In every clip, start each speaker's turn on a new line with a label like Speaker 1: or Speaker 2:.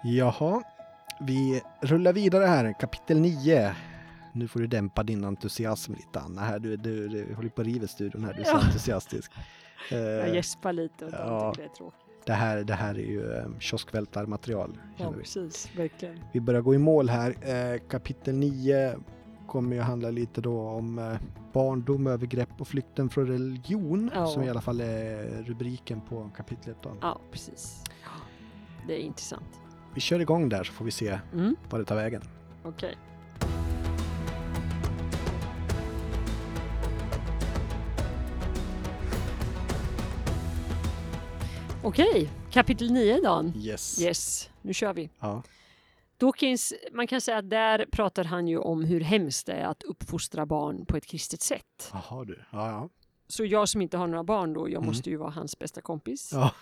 Speaker 1: Jaha, vi rullar vidare här. Kapitel 9. Nu får du dämpa din entusiasm lite, Anna. Här, du håller på att riva studion här. Du är så entusiastisk.
Speaker 2: Jag gäspar lite och
Speaker 1: ja,
Speaker 2: tycker det är tråkigt.
Speaker 1: Det här är ju kioskvältarmaterial.
Speaker 2: Ja, precis. Verkligen.
Speaker 1: Vi börjar gå i mål här. Kapitel 9 kommer ju handla lite då om barndom, övergrepp och flykten från religion.
Speaker 2: Ja.
Speaker 1: Som i alla fall är rubriken på kapitlet då.
Speaker 2: Ja, precis. Det är intressant.
Speaker 1: Vi kör igång där så får vi se vad det tar vägen.
Speaker 2: Okej. Okej, kapitel 9 Dan. Yes, nu kör vi.
Speaker 1: Ja.
Speaker 2: Dawkins, man kan säga att där pratar han ju om hur hemskt det är att uppfostra barn på ett kristet sätt.
Speaker 1: Jaha du, ja.
Speaker 2: Så jag som inte har några barn då, jag måste ju vara hans bästa kompis.
Speaker 1: Ja.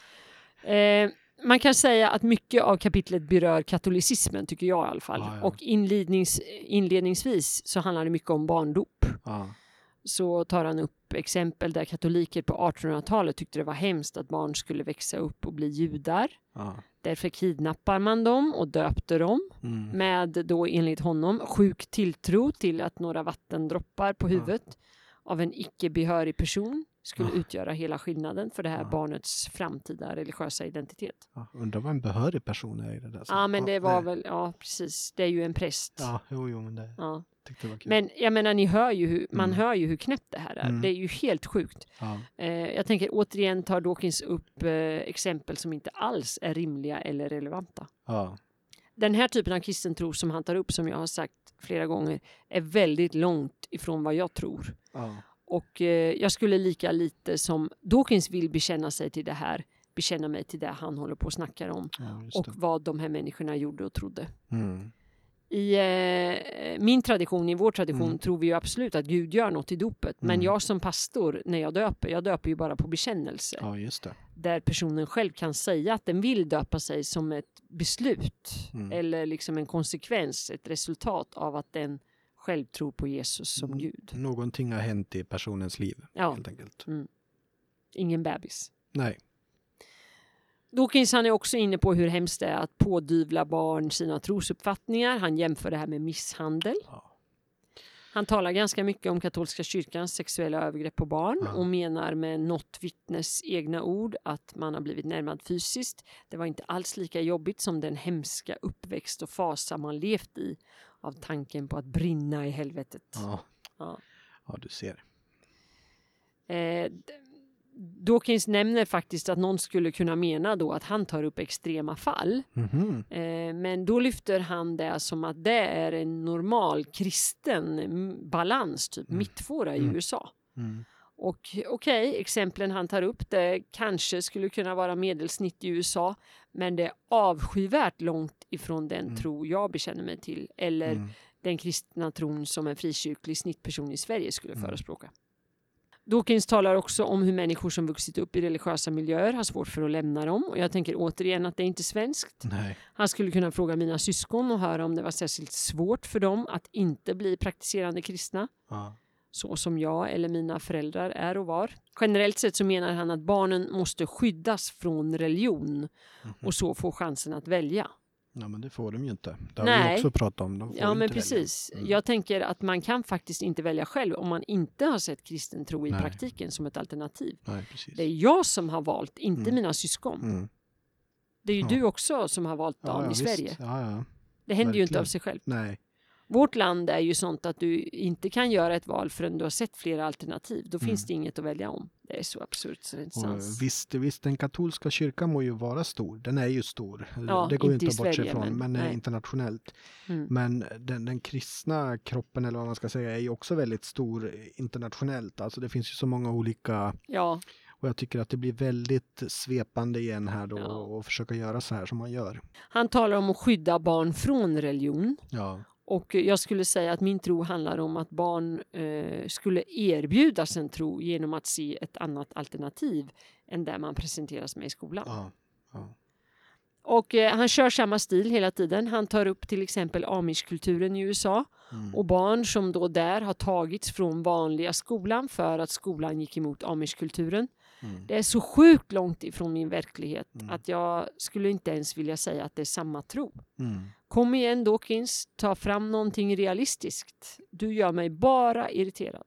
Speaker 2: Man kan säga att mycket av kapitlet berör katolicismen, tycker jag i alla fall.
Speaker 1: Ja.
Speaker 2: Och inledningsvis så handlar det mycket om barndop.
Speaker 1: Ja.
Speaker 2: Så tar han upp exempel där katoliker på 1800-talet tyckte det var hemskt att barn skulle växa upp och bli judar.
Speaker 1: Ja.
Speaker 2: Därför kidnappar man dem och döpte dem med då enligt honom sjuk tilltro till att några vattendroppar på huvudet av en icke-behörig person skulle utgöra hela skillnaden för det här barnets framtida religiösa identitet.
Speaker 1: Ja, undrar vad en behörig person är i det där.
Speaker 2: Ja, men det var väl, ja precis, det är ju en präst.
Speaker 1: Ja, jo, men det tyckte jag var kul.
Speaker 2: Men jag menar, ni hör ju man hör ju hur knäppt det här är. Det är ju helt sjukt.
Speaker 1: Ja.
Speaker 2: Jag tänker återigen tar Dawkins upp exempel som inte alls är rimliga eller relevanta.
Speaker 1: Ja.
Speaker 2: Den här typen av kristen tro som han tar upp, som jag har sagt flera gånger, är väldigt långt ifrån vad jag tror.
Speaker 1: Ja.
Speaker 2: Och jag skulle lika lite som Dawkins vill bekänna mig till det han håller på och snackar om.
Speaker 1: Ja,
Speaker 2: och vad de här människorna gjorde och trodde.
Speaker 1: Mm.
Speaker 2: I i vår tradition tror vi ju absolut att Gud gör något i dopet. Men jag som pastor, när jag döper ju bara på bekännelse.
Speaker 1: Ja, just det.
Speaker 2: Där personen själv kan säga att den vill döpa sig som ett beslut. Eller liksom en konsekvens, ett resultat av att den själv tror på Jesus som Gud.
Speaker 1: Någonting har hänt i personens liv, helt enkelt.
Speaker 2: Ingen bebis.
Speaker 1: Nej.
Speaker 2: Dawkins, han är också inne på hur hemskt det är att pådyvla barn sina trosuppfattningar. Han jämför det här med misshandel. Ja. Han talar ganska mycket om katolska kyrkans sexuella övergrepp på barn och menar med något vittnes egna ord att man har blivit närmad fysiskt. Det var inte alls lika jobbigt som den hemska uppväxt och fasa man levt i av tanken på att brinna i helvetet.
Speaker 1: Ja, du ser.
Speaker 2: Dawkins nämner faktiskt att någon skulle kunna mena då att han tar upp extrema fall. Men då lyfter han det som att det är en normal kristen balans, typ mittfåra i USA. Och exemplen han tar upp, det kanske skulle kunna vara medelsnitt i USA, men det är avskyvärt långt ifrån den tro jag bekänner mig till, eller den kristna tron som en frikyrklig snittperson i Sverige skulle förespråka. Dawkins talar också om hur människor som vuxit upp i religiösa miljöer har svårt för att lämna dem. Och jag tänker återigen att det är inte svenskt.
Speaker 1: Nej.
Speaker 2: Han skulle kunna fråga mina syskon och höra om det var särskilt svårt för dem att inte bli praktiserande kristna.
Speaker 1: Ja.
Speaker 2: Så som jag eller mina föräldrar är och var. Generellt sett så menar han att barnen måste skyddas från religion. Och så få chansen att välja.
Speaker 1: Ja, men det får de ju inte. Det har vi också pratat om. De får
Speaker 2: ja, men
Speaker 1: inte
Speaker 2: precis. Jag tänker att man kan faktiskt inte välja själv om man inte har sett kristen tro i praktiken som ett alternativ.
Speaker 1: Nej, precis.
Speaker 2: Det är jag som har valt, inte mina syskon. Det är ju du också som har valt Dan i Sverige.
Speaker 1: Ja.
Speaker 2: Det händer ju inte av sig själv.
Speaker 1: Nej.
Speaker 2: Vårt land är ju sånt att du inte kan göra ett val förrän du har sett flera alternativ. Då finns det inget att välja om. Det är så absurt så det är inte sans.
Speaker 1: Visst, den katolska kyrkan må ju vara stor. Den är ju stor.
Speaker 2: Ja,
Speaker 1: det går ju inte att
Speaker 2: Sverige,
Speaker 1: bortse från, men internationellt. Men den kristna kroppen, eller vad man ska säga, är ju också väldigt stor internationellt. Alltså det finns ju så många olika...
Speaker 2: Ja.
Speaker 1: Och jag tycker att det blir väldigt svepande igen här då och försöka göra så här som man gör.
Speaker 2: Han talar om att skydda barn från religion.
Speaker 1: Ja.
Speaker 2: Och jag skulle säga att min tro handlar om att barn skulle erbjudas en tro genom att se ett annat alternativ än där man presenteras med i skolan.
Speaker 1: Ja.
Speaker 2: Och han kör samma stil hela tiden. Han tar upp till exempel Amish-kulturen i USA. Och barn som då där har tagits från vanliga skolan för att skolan gick emot Amish-kulturen. Det är så sjukt långt ifrån min verklighet att jag skulle inte ens vilja säga att det är samma tro. Kom igen Dawkins, ta fram någonting realistiskt. Du gör mig bara irriterad.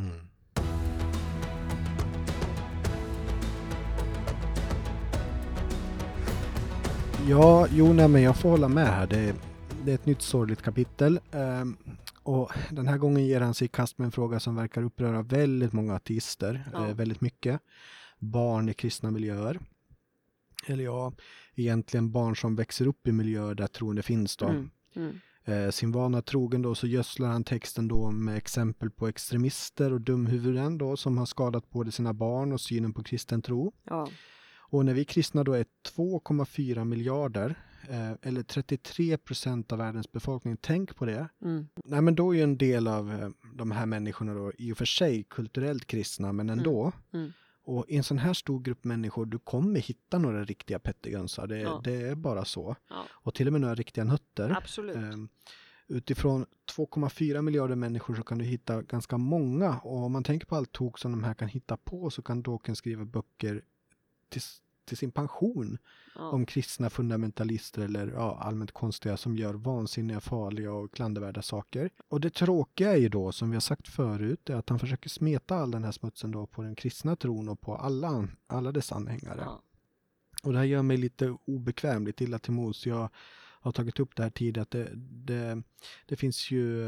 Speaker 1: Ja, men jag får hålla med här. Det är ett nytt sorgligt kapitel. Och den här gången ger han sig i kast med en fråga som verkar uppröra väldigt många ateister. Väldigt mycket. Barn i kristna miljöer. Eller egentligen barn som växer upp i miljöer där troende finns då. Sin vana trogen då så gödslar han texten då med exempel på extremister och dumhuvuden då som har skadat både sina barn och synen på kristen tro.
Speaker 2: Ja.
Speaker 1: Och när vi kristna då är 2,4 miljarder eller 33% av världens befolkning, tänk på det. Nej, men då är ju en del av de här människorna då i och för sig kulturellt kristna, men ändå. Och i en sån här stor grupp människor, du kommer hitta några riktiga pettejönsar. Det är bara så. Ja. Och till och med några riktiga nötter.
Speaker 2: Absolut.
Speaker 1: Utifrån 2,4 miljarder människor så kan du hitta ganska många. Och om man tänker på allt tok som de här kan hitta på så kan Dawkins skriva böcker till sin pension om kristna fundamentalister eller allmänt konstiga som gör vansinniga, farliga och klandervärda saker. Och det tråkiga är ju då, som vi har sagt förut, är att han försöker smeta all den här smutsen då på den kristna tron och på alla dess anhängare. Och det här gör mig lite obekväm, lite illa till mods. Jag har tagit upp det här tidigare att det finns ju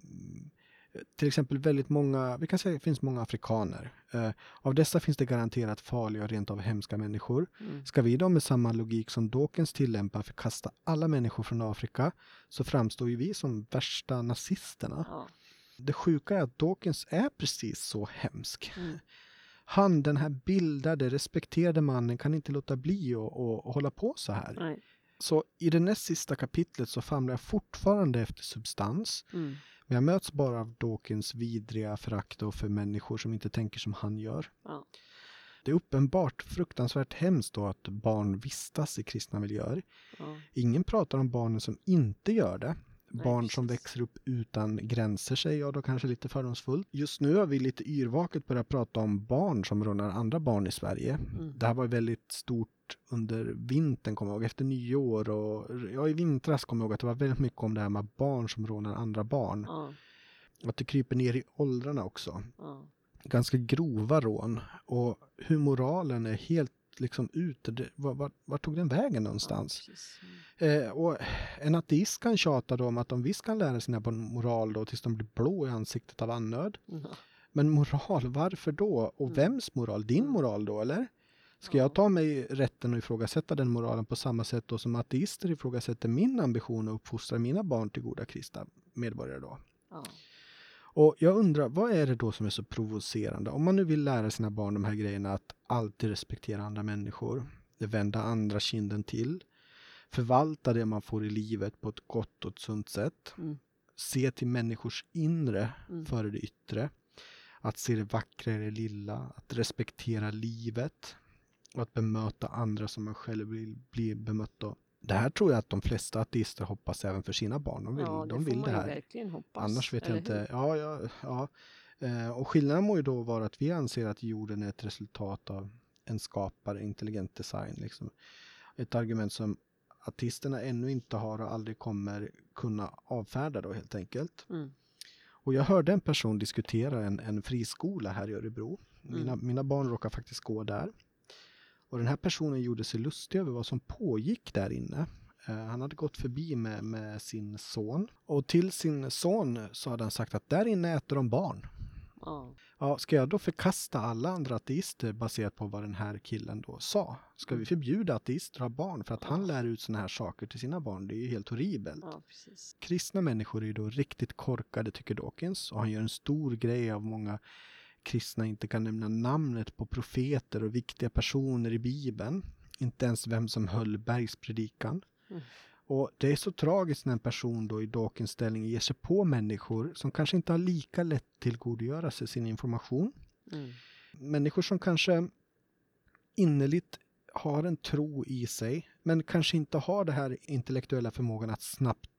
Speaker 1: till exempel väldigt många, vi kan säga att det finns många afrikaner. Av dessa finns det garanterat farliga och rent av hemska människor. Ska vi då med samma logik som Dawkins tillämpar förkasta alla människor från Afrika så framstår ju vi som värsta nazisterna. Det sjuka är att Dawkins är precis så hemsk. Han, den här bildade, respekterade mannen, kan inte låta bli och hålla på så här.
Speaker 2: Nej.
Speaker 1: Så i det näst sista kapitlet så famlar jag fortfarande efter substans. Men jag möts bara av Dawkins vidriga förakt för människor som inte tänker som han gör. Det är uppenbart fruktansvärt hemskt då att barn vistas i kristna miljöer. Ingen pratar om barnen som inte gör det. Barn som växer upp utan gränser, säger jag då kanske lite fördomsfullt. Just nu har vi lite yrvaket börjat prata om barn som rånar andra barn i Sverige. Det här var väldigt stort under vintern, kommer jag ihåg, efter nyår. Och i vintras kommer jag ihåg att det var väldigt mycket om det här med barn som rånar andra barn. Och att det kryper ner i åldrarna också. Ganska grova rån. Och hur moralen är helt liksom ute. Var tog den vägen någonstans? Och en ateist kan tjata då om att de visst kan lära sina barn moral då tills de blir blå i ansiktet av annöd. Men moral, varför då? Och vems moral? Din moral då, eller? Ska jag ta mig rätten att ifrågasätta den moralen på samma sätt då som ateister ifrågasätter min ambition att uppfostra mina barn till goda kristna medborgare då? Och jag undrar, vad är det då som är så provocerande? Om man nu vill lära sina barn de här grejerna, att alltid respektera andra människor, vända andra kinden till, förvalta det man får i livet på ett gott och ett sunt sätt, se till människors inre före det yttre, att se det vackra i det lilla, att respektera livet och att bemöta andra som man själv vill bli bemött då. Det här tror jag att de flesta ateister hoppas även för sina barn. De vill det här.
Speaker 2: Verkligen hoppas.
Speaker 1: Annars vet jag inte. Ja. Och skillnaden må ju då vara att vi anser att jorden är ett resultat av en skapare, intelligent design. Liksom. Ett argument som ateisterna ännu inte har och aldrig kommer kunna avfärda då helt enkelt. Och jag hörde en person diskutera en friskola här i Örebro. Mina barn råkar faktiskt gå där. Och den här personen gjorde sig lustig över vad som pågick där inne. Han hade gått förbi med sin son. Och till sin son så hade han sagt att där inne äter de barn. Ja, ska jag då förkasta alla andra ateister baserat på vad den här killen då sa? Ska vi förbjuda ateister att ha barn för att han lär ut såna här saker till sina barn? Det är ju helt horribelt. Kristna människor är ju då riktigt korkade, tycker Dawkins. Och han gör en stor grej av många kristna inte kan nämna namnet på profeter och viktiga personer i Bibeln. Inte ens vem som höll bergspredikan. Och det är så tragiskt när en person då i Dawkins ställning ger sig på människor som kanske inte har lika lätt tillgodogöra sig sin information. Människor som kanske innerligt har en tro i sig men kanske inte har det här intellektuella förmågan att snabbt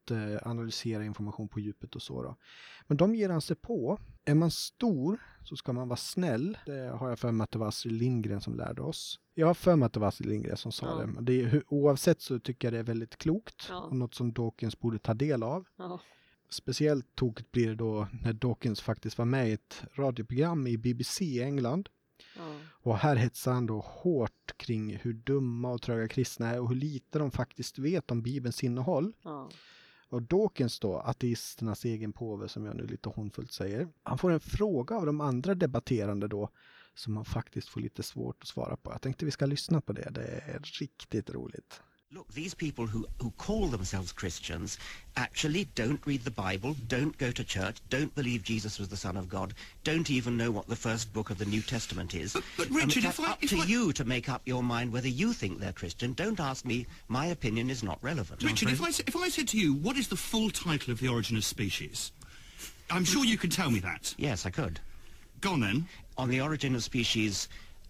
Speaker 1: att analysera information på djupet och så då. Men de ger han sig på. Är man stor så ska man vara snäll. Det har jag för mig att det var Astrid Lindgren som lärde oss. Jag har för mig att det var Astrid Lindgren som sa det. Oavsett så tycker jag det är väldigt klokt. Och något som Dawkins borde ta del av. Speciellt tokigt blir det då när Dawkins faktiskt var med i ett radioprogram i BBC i England. Och här hetsar han då hårt kring hur dumma och tröga kristna är och hur lite de faktiskt vet om Bibelns innehåll. Och Dawkins då, ateisternas egen påve som jag nu lite hånfullt säger. Han får en fråga av de andra debatterande då som han faktiskt får lite svårt att svara på. Jag tänkte vi ska lyssna på det. Det är riktigt roligt.
Speaker 3: Look, these people who call themselves Christians actually don't read the Bible, don't go to church, don't believe Jesus was the Son of God, don't even know what the first book of the New Testament is.
Speaker 4: But Richard,
Speaker 3: it's up to you to make up your mind whether you think they're Christian. Don't ask me. My opinion is not relevant.
Speaker 4: Richard, if I said to you, what is the full title of The Origin of Species? I'm sure you could tell me that.
Speaker 3: Yes, I could.
Speaker 4: Go on then.
Speaker 3: On The Origin of Species,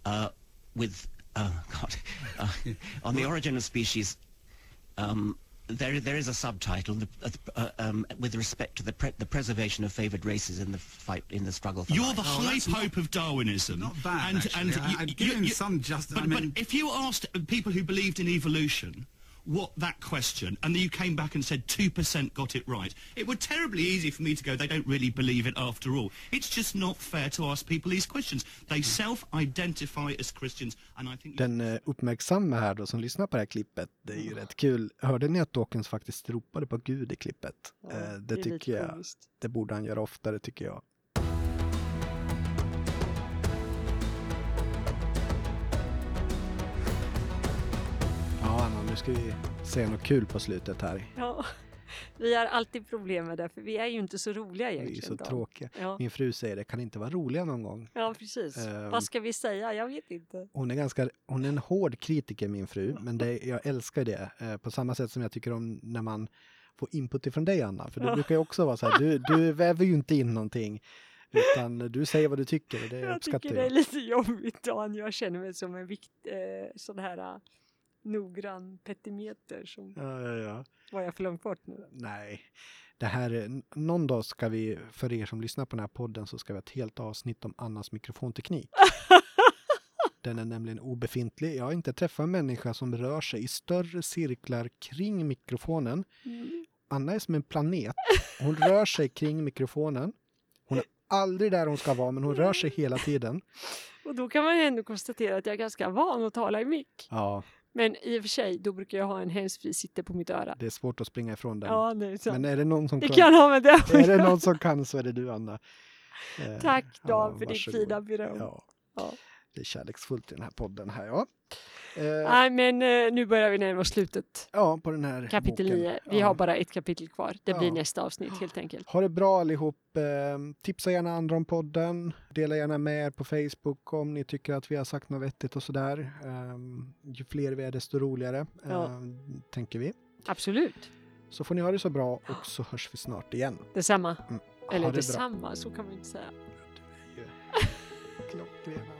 Speaker 3: on The Origin of Species, there is a subtitle with respect to the preservation of favoured races in the fight in the struggle for
Speaker 4: You're
Speaker 3: life.
Speaker 4: the high pope of Darwinism.
Speaker 5: Not bad, I'd give him some just.
Speaker 4: But if you asked people who believed in evolution what that question, and then you came back and said 2% got it right, it would terribly easy for me to go, they don't really believe it after all. It's just not fair to ask people these questions. They self-identify as Christians, and I think...
Speaker 1: Den uppmärksamma här då som lyssnar på det här klippet, det är ju rätt kul. Hörde ni att Dawkins faktiskt ropade på Gud i klippet? Det tycker jag. Komiskt. Det borde han göra oftare tycker jag. Nu ska vi se något kul på slutet här.
Speaker 2: Ja, vi har alltid problem med det för vi är ju inte så roliga egentligen.
Speaker 1: Vi är så tråkiga. Ja. Min fru säger det kan inte vara roliga någon gång.
Speaker 2: Ja, precis. Vad ska vi säga? Jag vet inte.
Speaker 1: Hon är en hård kritiker min fru, men jag älskar det. På samma sätt som jag tycker om när man får input ifrån dig Anna. För det brukar ju också vara så här, du väver ju inte in någonting. Utan du säger vad du tycker och det
Speaker 2: jag
Speaker 1: uppskattar
Speaker 2: tycker det är lite jobbigt Dan. Jag känner mig som en sån här... noggrann petimeter som var jag för långt bort nu.
Speaker 1: Nej, det här någon dag ska vi, för er som lyssnar på den här podden så ska vi ha ett helt avsnitt om Annas mikrofonteknik. Den är nämligen obefintlig. Jag har inte träffat en människa som rör sig i större cirklar kring mikrofonen. Anna är som en planet. Hon rör sig kring mikrofonen. Hon är aldrig där hon ska vara men hon rör sig hela tiden.
Speaker 2: Och då kan man ju ändå konstatera att jag är ganska van att tala i mick.
Speaker 1: Ja.
Speaker 2: Men i och för sig, då brukar jag ha en handsfree sitter på mitt öra.
Speaker 1: Det är svårt att springa ifrån den.
Speaker 2: Ja, det är sant.
Speaker 1: Men är det någon som
Speaker 2: kan ha med det.
Speaker 1: Är det någon som kan så är det du, Anna.
Speaker 2: Tack Dan för ditt fina beröm.
Speaker 1: Ja. Det är kärleksfullt i den här podden här, ja.
Speaker 2: Nej, men nu börjar vi närma oss slutet.
Speaker 1: Ja, på den här
Speaker 2: kapitel
Speaker 1: boken.
Speaker 2: 9. Vi har bara ett kapitel kvar. Det blir nästa avsnitt helt enkelt.
Speaker 1: Ha det bra allihop. Tipsa gärna andra om podden. Dela gärna med er på Facebook om ni tycker att vi har sagt något vettigt och sådär. Ju fler vi är desto roligare, tänker vi.
Speaker 2: Absolut.
Speaker 1: Så får ni ha det så bra och så hörs vi snart igen.
Speaker 2: Detsamma. Eller detsamma, så kan man inte säga.
Speaker 1: Du är ju klockren.